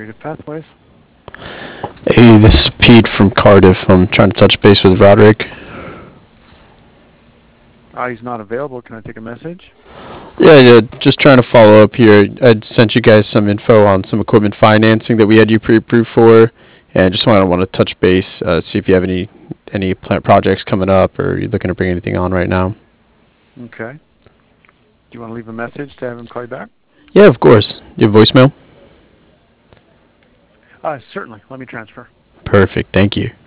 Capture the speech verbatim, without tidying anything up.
Integrated Pathways. Hey, this is Pete from Cardiff. I'm trying to touch base with Roderick. Ah, he's not available. Can I take a message? Yeah, yeah, just trying to follow up here. I sent you guys some info on some equipment financing that we had you pre-approved for, and just want to want to touch base, uh, see if you have any any plant projects coming up, or you're looking to bring anything on right now. Okay. Do you want to leave a message to have him call you back? Yeah, of course. Your voicemail. Uh, certainly. Let me transfer. Perfect. Thank you.